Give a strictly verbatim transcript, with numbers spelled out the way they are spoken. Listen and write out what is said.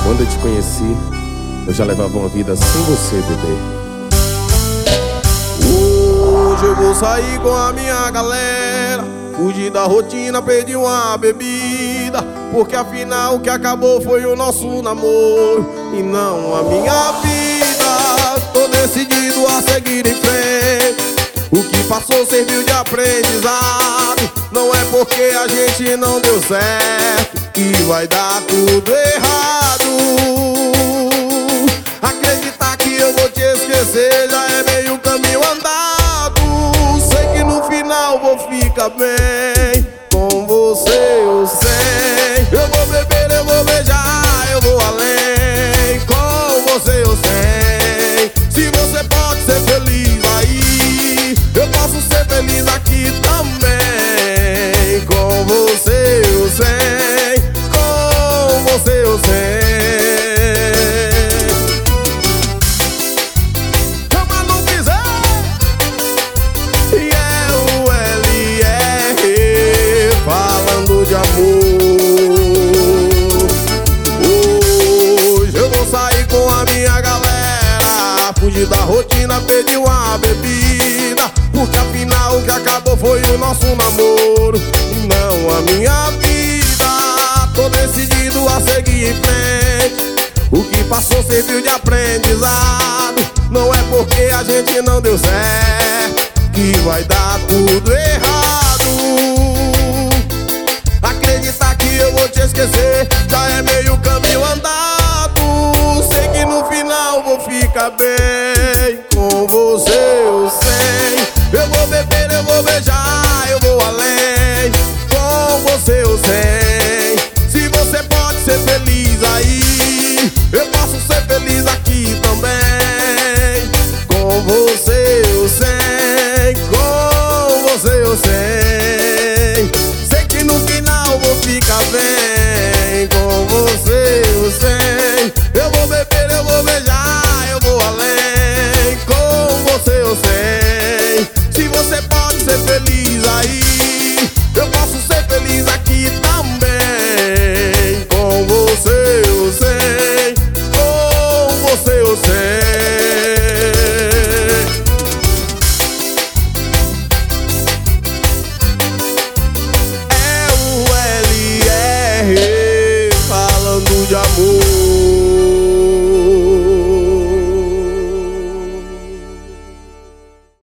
Quando eu te conheci, eu já levava uma vida sem você, bebê. Hoje eu vou sair com a minha galera, fugir da rotina, perdi uma bebida, porque afinal o que acabou foi o nosso namoro e não a minha vida. Tô decidido a seguir em frente, o que passou serviu de aprendizado. Não é porque a gente não deu certo que vai dar tudo errado. Acreditar que eu vou te esquecer já é meio caminho andado. Sei que no final vou ficar bem com você, eu sei. Eu vou beber, eu vou beijar, eu vou além. Com você eu sei. Se você pode ser feliz aí, eu posso ser feliz aqui também. Com você eu sei, com você eu sei. De amor. Hoje eu vou sair com a minha galera, fugir da rotina, perdi uma bebida, porque afinal o que acabou foi o nosso namoro e não a minha vida. Tô decidido a seguir em frente, o que passou serviu de aprendizado. Não é porque a gente não deu certo que vai dar tudo errado.